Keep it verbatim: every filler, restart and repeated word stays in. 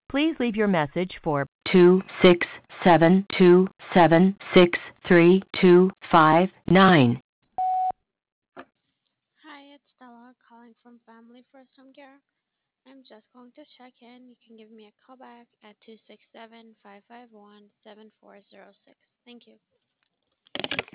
Please leave your message for two six seven two seven six three two five nine. Hi, it's Stella calling from Family First Home Care. I'm just going to check in. You can give me a call back at two six seven, five five one, seven four zero six. Thank you.